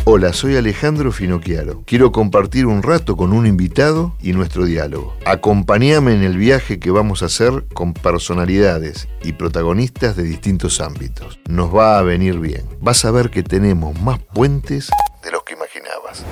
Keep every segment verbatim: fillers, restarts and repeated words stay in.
Hola, soy Alejandro Finocchiaro. Quiero compartir un rato con un invitado y nuestro diálogo. Acompáñame en el viaje que vamos a hacer con personalidades y protagonistas de distintos ámbitos. Nos va a venir bien. Vas a ver que tenemos más puentes de los que imaginabas.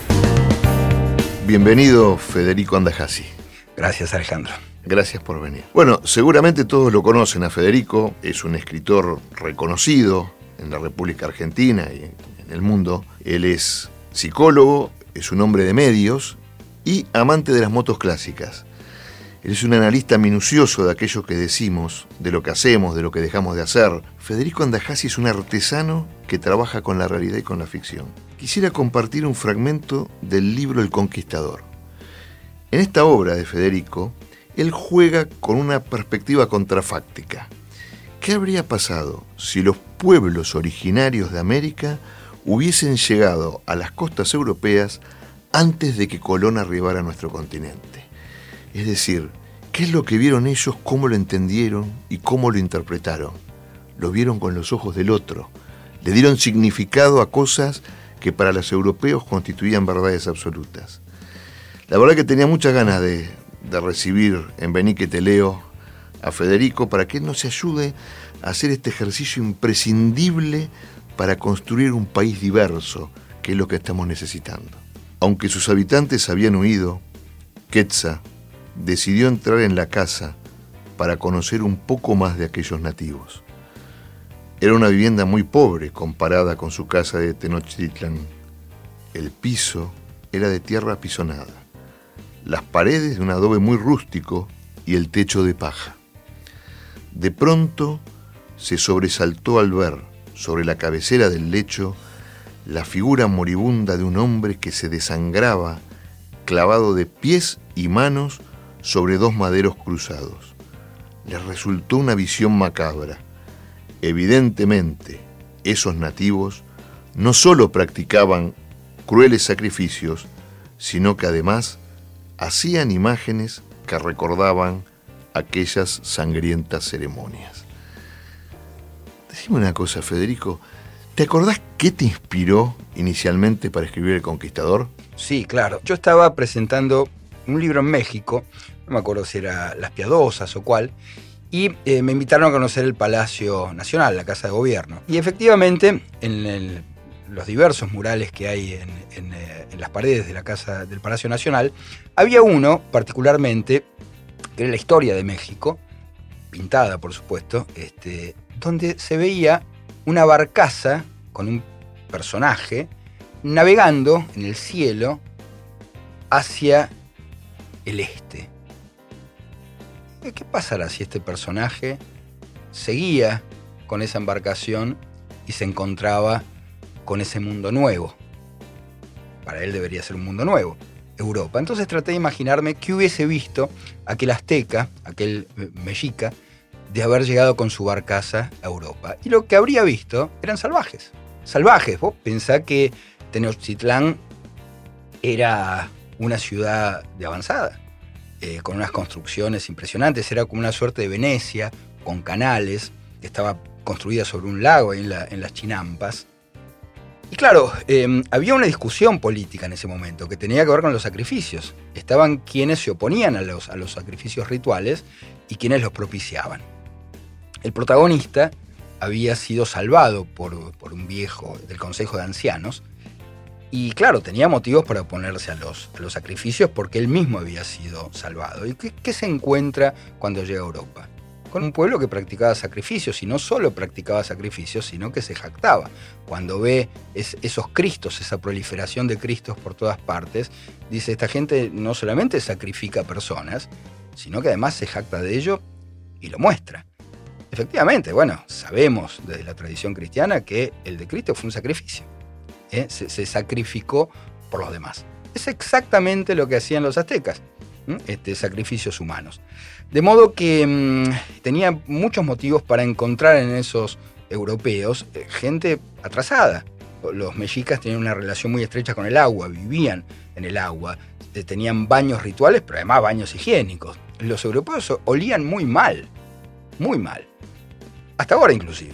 Bienvenido, Federico Andajasi. Gracias, Alejandro. Gracias por venir. Bueno, seguramente todos lo conocen a Federico. Es un escritor reconocido en la República Argentina y en el mundo. Él es psicólogo, es un hombre de medios y amante de las motos clásicas. Él es un analista minucioso de aquello que decimos, de lo que hacemos, de lo que dejamos de hacer. Federico Andajasi es un artesano que trabaja con la realidad y con la ficción. Quisiera compartir un fragmento del libro El Conquistador. En esta obra de Federico, él juega con una perspectiva contrafáctica. ¿Qué habría pasado si los pueblos originarios de América hubiesen llegado a las costas europeas antes de que Colón arribara a nuestro continente? Es decir, ¿qué es lo que vieron ellos, cómo lo entendieron y cómo lo interpretaron? Lo vieron con los ojos del otro. Le dieron significado a cosas que para los europeos constituían verdades absolutas. La verdad que tenía muchas ganas de, de recibir en Vení que te leo a Federico para que él nos ayude a hacer este ejercicio imprescindible para construir un país diverso, que es lo que estamos necesitando. Aunque sus habitantes habían huido, Quetzal decidió entrar en la casa para conocer un poco más de aquellos nativos. Era una vivienda muy pobre comparada con su casa de Tenochtitlán. El piso era de tierra apisonada, las paredes de un adobe muy rústico y el techo de paja. De pronto se sobresaltó al ver, sobre la cabecera del lecho, la figura moribunda de un hombre que se desangraba, clavado de pies y manos sobre dos maderos cruzados. Les resultó una visión macabra. Evidentemente, esos nativos no solo practicaban crueles sacrificios, sino que además hacían imágenes que recordaban aquellas sangrientas ceremonias. Decime una cosa, Federico, ¿te acordás qué te inspiró inicialmente para escribir El Conquistador? Sí, claro. Yo estaba presentando un libro en México, no me acuerdo si era Las Piadosas o cuál, y eh, me invitaron a conocer el Palacio Nacional, la Casa de Gobierno. Y efectivamente, en el, los diversos murales que hay en, en, eh, en las paredes de la casa del Palacio Nacional, había uno particularmente, que era la historia de México, pintada por supuesto, este, donde se veía una barcaza con un personaje navegando en el cielo hacia el este. ¿Qué pasará si este personaje seguía con esa embarcación y se encontraba con ese mundo nuevo? Para él debería ser un mundo nuevo, Europa. Entonces traté de imaginarme qué hubiese visto aquel azteca, aquel mexica, de haber llegado con su barcaza a Europa. Y lo que habría visto eran salvajes. Salvajes. Vos pensá que Tenochtitlán era una ciudad de avanzada, eh, con unas construcciones impresionantes. Era como una suerte de Venecia, con canales, que estaba construida sobre un lago ahí en, la, en las Chinampas. Y claro, eh, había una discusión política en ese momento que tenía que ver con los sacrificios. Estaban quienes se oponían a los, a los sacrificios rituales y quienes los propiciaban. El protagonista había sido salvado por, por un viejo del Consejo de Ancianos y claro, tenía motivos para oponerse a los, a los sacrificios porque él mismo había sido salvado. ¿Y qué, qué se encuentra cuando llega a Europa? Con un pueblo que practicaba sacrificios, y no solo practicaba sacrificios, sino que se jactaba. Cuando ve es, esos cristos, esa proliferación de cristos por todas partes, dice, esta gente no solamente sacrifica personas, sino que además se jacta de ello y lo muestra. Efectivamente, bueno, sabemos desde la tradición cristiana que el de Cristo fue un sacrificio. ¿eh? Se, se sacrificó por los demás. Es exactamente lo que hacían los aztecas, ¿eh? este, sacrificios humanos. De modo que mmm, tenía muchos motivos para encontrar en esos europeos eh, gente atrasada. Los mexicas tenían una relación muy estrecha con el agua, vivían en el agua, eh, tenían baños rituales, pero además baños higiénicos. Los europeos olían muy mal, muy mal. Hasta ahora inclusive.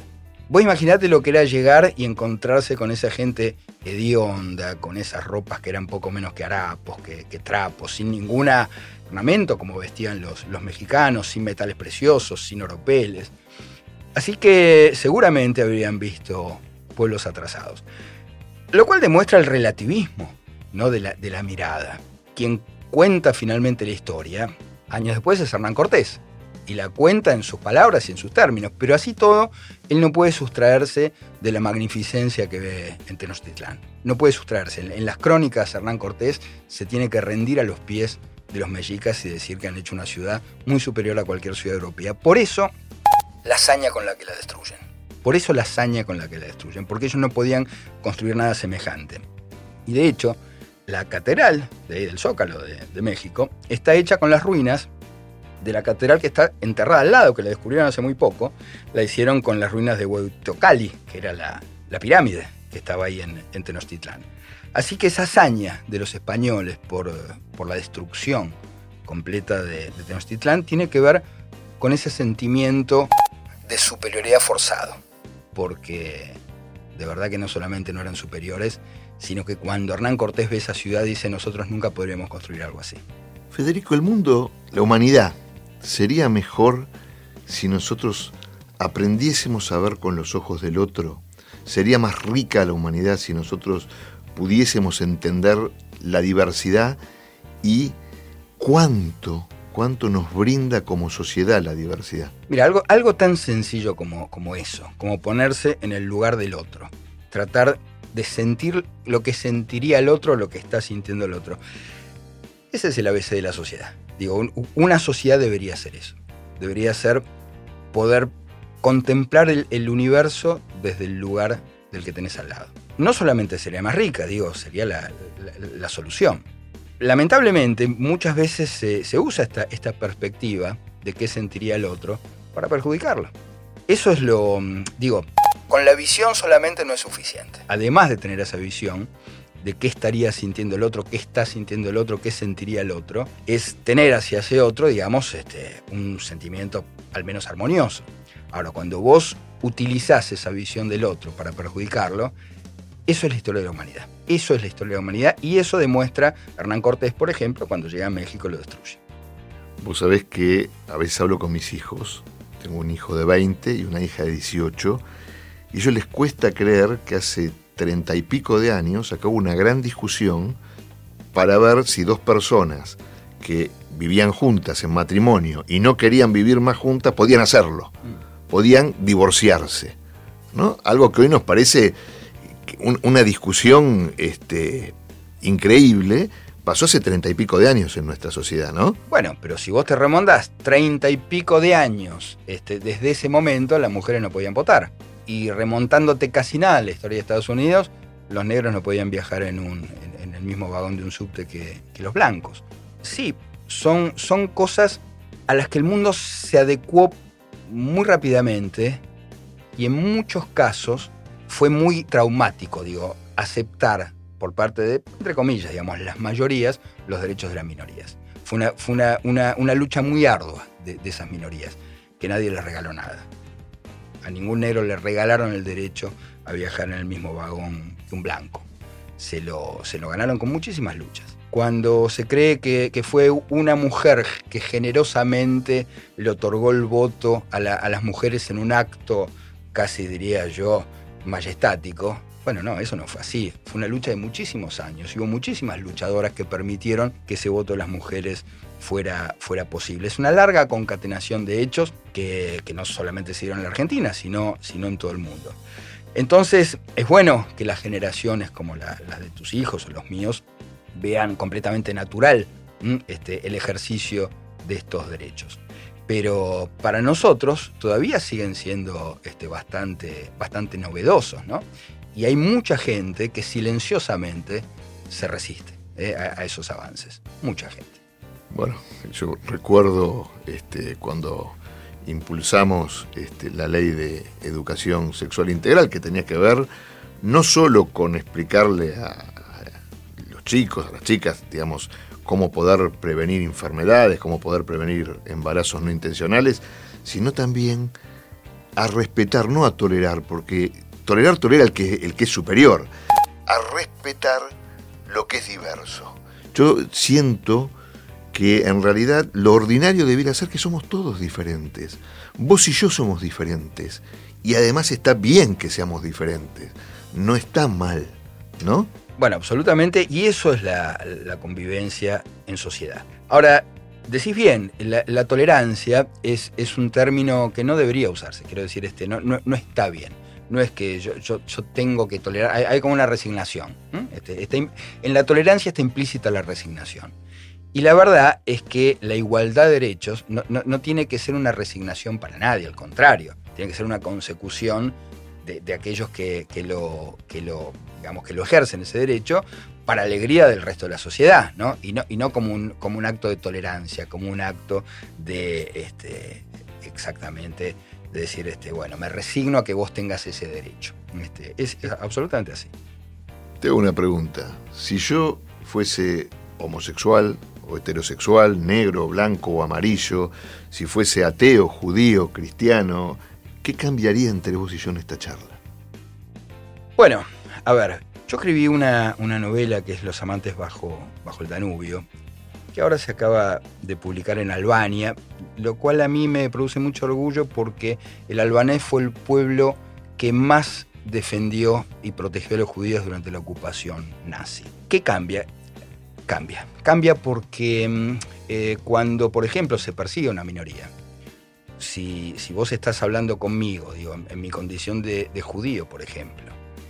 Vos imaginate lo que era llegar y encontrarse con esa gente hedionda, con esas ropas que eran poco menos que harapos, que, que trapos, sin ningún ornamento como vestían los, los mexicanos, sin metales preciosos, sin oropeles. Así que seguramente habrían visto pueblos atrasados. Lo cual demuestra el relativismo, ¿no? de, la, de la mirada. Quien cuenta finalmente la historia, años después, es Hernán Cortés. Y la cuenta en sus palabras y en sus términos. Pero así todo, él no puede sustraerse de la magnificencia que ve en Tenochtitlán. No puede sustraerse. En, en las crónicas, Hernán Cortés se tiene que rendir a los pies de los mexicas y decir que han hecho una ciudad muy superior a cualquier ciudad europea. Por eso, la hazaña con la que la destruyen. Por eso la hazaña con la que la destruyen. Porque ellos no podían construir nada semejante. Y de hecho, la catedral de ahí del Zócalo de, de México está hecha con las ruinas de la catedral que está enterrada al lado, que la descubrieron hace muy poco. La hicieron con las ruinas de Hueytocali, que era la, la pirámide que estaba ahí en, en Tenochtitlán. Así que esa hazaña de los españoles por, por la destrucción completa de, de Tenochtitlán tiene que ver con ese sentimiento de superioridad forzado. Porque de verdad que no solamente no eran superiores, sino que cuando Hernán Cortés ve esa ciudad dice: nosotros nunca podremos construir algo así. Federico, el mundo, la humanidad, sería mejor si nosotros aprendiésemos a ver con los ojos del otro. Sería más rica la humanidad si nosotros pudiésemos entender la diversidad y cuánto, cuánto nos brinda como sociedad la diversidad. Mira, algo, algo tan sencillo como, como eso, como ponerse en el lugar del otro. Tratar de sentir lo que sentiría el otro, lo que está sintiendo el otro. Ese es el A B C de la sociedad. Digo, un, una sociedad debería ser eso. Debería ser poder contemplar el, el universo desde el lugar del que tenés al lado. No solamente sería más rica, digo, sería la, la, la solución. Lamentablemente, muchas veces se, se usa esta, esta perspectiva de qué sentiría el otro para perjudicarlo. Eso es lo, digo, con la visión solamente no es suficiente. Además de tener esa visión de qué estaría sintiendo el otro, qué está sintiendo el otro, qué sentiría el otro, es tener hacia ese otro, digamos, este, un sentimiento al menos armonioso. Ahora, cuando vos utilizás esa visión del otro para perjudicarlo, eso es la historia de la humanidad. Eso es la historia de la humanidad y eso demuestra Hernán Cortés, por ejemplo, cuando llega a México y lo destruye. Vos sabés que a veces hablo con mis hijos. Tengo un hijo de veinte y una hija de dieciocho, y a ellos les cuesta creer que hace treinta y pico de años acá hubo una gran discusión para ver si dos personas que vivían juntas en matrimonio y no querían vivir más juntas podían hacerlo, podían divorciarse, ¿no? Algo que hoy nos parece un, una discusión este, increíble, pasó hace treinta y pico de años en nuestra sociedad, ¿no? Bueno, pero si vos te remontás treinta y pico de años, este, desde ese momento las mujeres no podían votar. Y remontándote casi nada a la historia de Estados Unidos, los negros no podían viajar en, un, en, en el mismo vagón de un subte que, que los blancos. Sí, son, son cosas a las que el mundo se adecuó muy rápidamente y en muchos casos fue muy traumático, digo, aceptar por parte de, entre comillas, digamos, las mayorías, los derechos de las minorías. Fue una, fue una, una, una lucha muy ardua de, de esas minorías, que nadie les regaló nada. A ningún negro le regalaron el derecho a viajar en el mismo vagón que un blanco. Se lo, se lo ganaron con muchísimas luchas. Cuando se cree que, que fue una mujer que generosamente le otorgó el voto a, la, a las mujeres en un acto, casi diría yo, majestático, bueno, no, eso no fue así. Fue una lucha de muchísimos años. Hubo muchísimas luchadoras que permitieron que ese voto de las mujeres fuera, fuera posible. Es una larga concatenación de hechos que, que no solamente se dieron en la Argentina, sino, sino en todo el mundo. Entonces, es bueno que las generaciones como la, las de tus hijos o los míos vean completamente natural ¿m? este, el ejercicio de estos derechos. Pero para nosotros todavía siguen siendo este, bastante, bastante novedosos, ¿no? Y hay mucha gente que silenciosamente se resiste ¿eh? a, a esos avances. Mucha gente. Bueno, yo recuerdo este, cuando impulsamos este, la ley de educación sexual integral, que tenía que ver no solo con explicarle a, a los chicos, a las chicas, digamos, cómo poder prevenir enfermedades, cómo poder prevenir embarazos no intencionales, sino también a respetar, no a tolerar, porque tolerar tolera el que, el que es superior, a respetar lo que es diverso. Yo siento que en realidad lo ordinario debiera ser que somos todos diferentes. Vos y yo somos diferentes. Y además está bien que seamos diferentes. No está mal, ¿no? Bueno, absolutamente. Y eso es la, la convivencia en sociedad. Ahora, decís bien, la, la tolerancia es, es un término que no debería usarse. Quiero decir, este, no, no, no está bien. No es que yo, yo, yo tengo que tolerar, hay, hay como una resignación. ¿eh? Este, está, en la tolerancia está implícita la resignación. Y la verdad es que la igualdad de derechos no, no, no tiene que ser una resignación para nadie, al contrario, tiene que ser una consecución de, de aquellos que, que, lo, que, lo, digamos, que lo ejercen ese derecho para alegría del resto de la sociedad, ¿no? Y no, y no como, un, como un acto de tolerancia, como un acto de, este, exactamente, de decir, este, bueno, me resigno a que vos tengas ese derecho. Este, es, es absolutamente así. Te hago una pregunta. Si yo fuese homosexual o heterosexual, negro, blanco o amarillo, si fuese ateo, judío, cristiano, ¿qué cambiaría entre vos y yo en esta charla? Bueno, a ver, yo escribí una, una novela que es Los amantes bajo, bajo el Danubio, que ahora se acaba de publicar en Albania, lo cual a mí me produce mucho orgullo porque el albanés fue el pueblo que más defendió y protegió a los judíos durante la ocupación nazi. ¿Qué cambia? Cambia. Cambia porque eh, cuando, por ejemplo, se persigue a una minoría, si, si vos estás hablando conmigo, digo, en, en mi condición de, de judío, por ejemplo,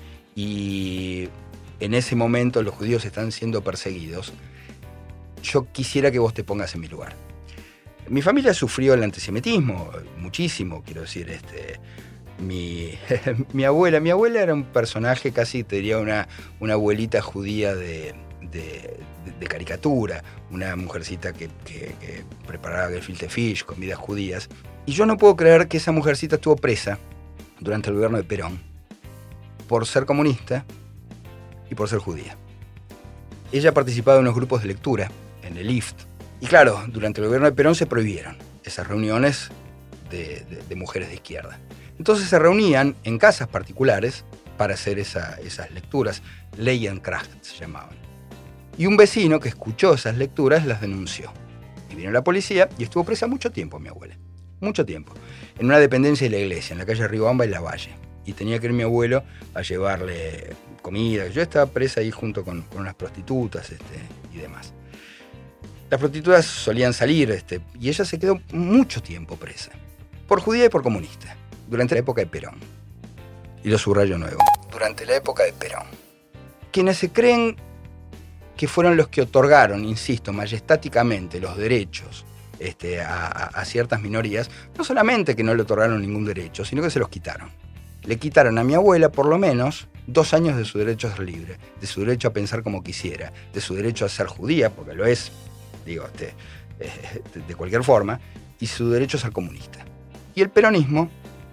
y en ese momento los judíos están siendo perseguidos, yo quisiera que vos te pongas en mi lugar. Mi familia sufrió el antisemitismo, muchísimo, quiero decir, este, mi, mi abuela, mi abuela era un personaje, casi te diría una, una abuelita judía de, de, de caricatura, una mujercita que, que, que preparaba gefilte fish, comidas judías, y yo no puedo creer que esa mujercita estuvo presa durante el gobierno de Perón por ser comunista y por ser judía. Ella participaba en unos grupos de lectura en el I F T. Y claro, durante el gobierno de Perón se prohibieron esas reuniones de, de, de mujeres de izquierda. Entonces se reunían en casas particulares para hacer esa, esas lecturas. Leyenkracht se llamaban. Y un vecino que escuchó esas lecturas las denunció. Y vino la policía y estuvo presa mucho tiempo mi abuela. Mucho tiempo. En una dependencia de la iglesia, en la calle Riobamba y La Valle. Y tenía que ir mi abuelo a llevarle comida. Yo estaba presa ahí junto con, con unas prostitutas este, y demás. Las prostitutas solían salir este, y ella se quedó mucho tiempo presa. Por judía y por comunista. Durante la época de Perón. Y lo subrayo nuevo. Durante la época de Perón. Quienes se creen que fueron los que otorgaron, insisto, majestáticamente los derechos este, a, a, a ciertas minorías, no solamente que no le otorgaron ningún derecho, sino que se los quitaron. Le quitaron a mi abuela, por lo menos, dos años de su derecho a ser libre, de su derecho a pensar como quisiera, de su derecho a ser judía, porque lo es, digo, este, eh, de, de cualquier forma, y su derecho a ser comunista. Y el peronismo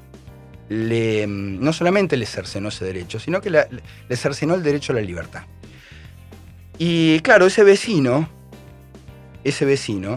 le, no solamente le cercenó ese derecho, sino que la, le cercenó el derecho a la libertad. Y claro, ese vecino, ese vecino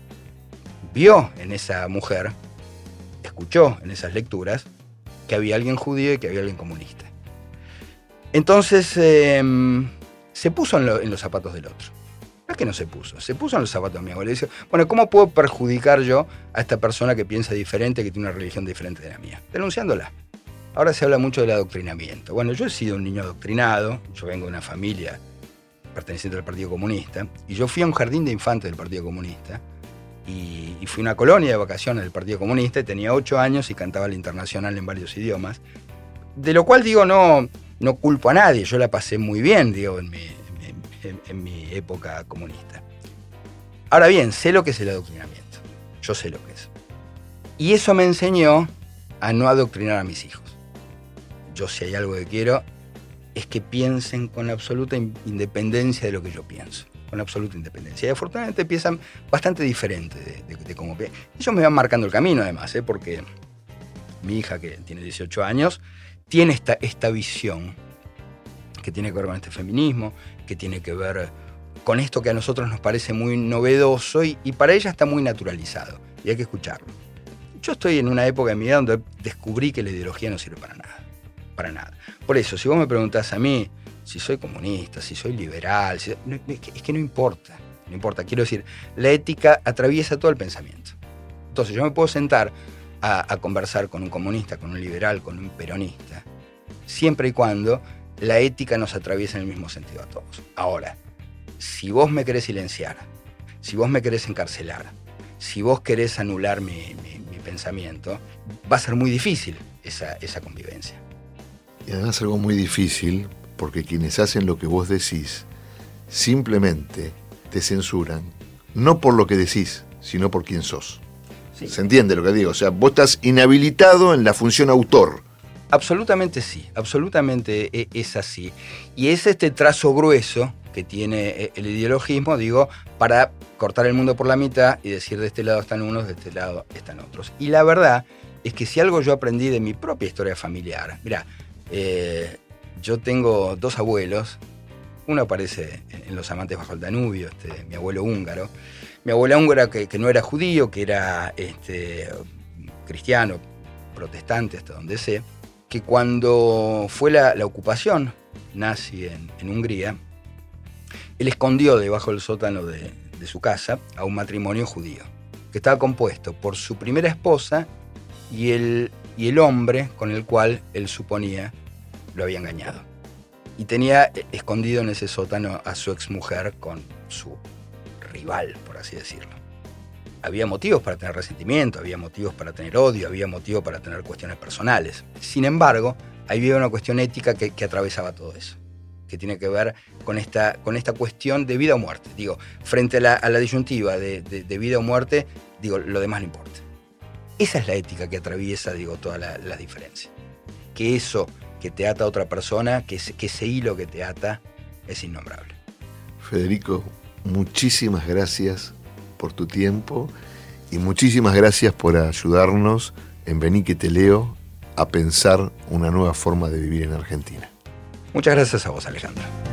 vio en esa mujer, escuchó en esas lecturas, que había alguien judío y que había alguien comunista. Entonces eh, se puso en, lo, en los zapatos del otro. No es que no se puso, se puso en los zapatos de mi abuelo y dice, bueno, ¿cómo puedo perjudicar yo a esta persona que piensa diferente, que tiene una religión diferente de la mía? Denunciándola. Ahora se habla mucho del adoctrinamiento. Bueno, yo he sido un niño adoctrinado, yo vengo de una familia perteneciente al Partido Comunista, y yo fui a un jardín de infantes del Partido Comunista, y, y fui a una colonia de vacaciones del Partido Comunista, y tenía ocho años y cantaba la Internacional en varios idiomas, de lo cual digo, no, no culpo a nadie, yo la pasé muy bien, digo, en mi, en, en, en mi época comunista. Ahora bien, sé lo que es el adoctrinamiento, yo sé lo que es. Y eso me enseñó a no adoctrinar a mis hijos. Yo, si hay algo que quiero, es que piensen con absoluta independencia de lo que yo pienso. Con absoluta independencia. Y afortunadamente piensan bastante diferente de, de, de cómo piensan. Ellos me van marcando el camino además, ¿eh? Porque mi hija, que tiene dieciocho años, tiene esta, esta visión que tiene que ver con este feminismo, que tiene que ver con esto que a nosotros nos parece muy novedoso y, y para ella está muy naturalizado. Y hay que escucharlo. yo estoy en una época de mi vida donde descubrí que la ideología no sirve para nada. Para nada. Por eso, si vos me preguntás a mí si soy comunista, si soy liberal, si, no, es, que, es que no importa. No importa. Quiero decir, la ética atraviesa todo el pensamiento. Entonces, yo me puedo sentar a, a conversar con un comunista, con un liberal, con un peronista, siempre y cuando la ética nos atraviesa en el mismo sentido a todos. Ahora, si vos me querés silenciar, si vos me querés encarcelar, si vos querés anular mi, mi, mi pensamiento, va a ser muy difícil esa, esa convivencia. Y además algo muy difícil, porque quienes hacen lo que vos decís, simplemente te censuran, no por lo que decís, sino por quién sos. Sí. ¿Se entiende lo que digo? O sea, vos estás inhabilitado en la función autor. Absolutamente sí, absolutamente es así. Y es este trazo grueso que tiene el ideologismo, digo, para cortar el mundo por la mitad y decir de este lado están unos, de este lado están otros. Y la verdad es que si algo yo aprendí de mi propia historia familiar, mirá, eh, yo tengo dos abuelos, uno aparece en Los amantes bajo el Danubio, este, mi abuelo húngaro, mi abuela húngara que, que no era judío, que era este, cristiano, protestante, hasta donde sé, que cuando fue la, la ocupación nazi en, en Hungría, él escondió debajo del sótano de, de su casa a un matrimonio judío, que estaba compuesto por su primera esposa y el, y el hombre con el cual él suponía lo había engañado. Y tenía escondido en ese sótano a su exmujer con su rival, por así decirlo. Había motivos para tener resentimiento, había motivos para tener odio, había motivos para tener cuestiones personales. Sin embargo, ahí había una cuestión ética que, que atravesaba todo eso, que tiene que ver con esta, con esta cuestión de vida o muerte. Digo, frente a la, a la disyuntiva de, de, de vida o muerte, digo, lo demás no importa. Esa es la ética que atraviesa, digo, todas la, las diferencias. Que eso que te ata a otra persona, que ese, que ese hilo que te ata, es innombrable. Federico, muchísimas gracias por tu tiempo y muchísimas gracias por ayudarnos en Vení que te leo a pensar una nueva forma de vivir en Argentina. Muchas gracias a vos, Alejandro.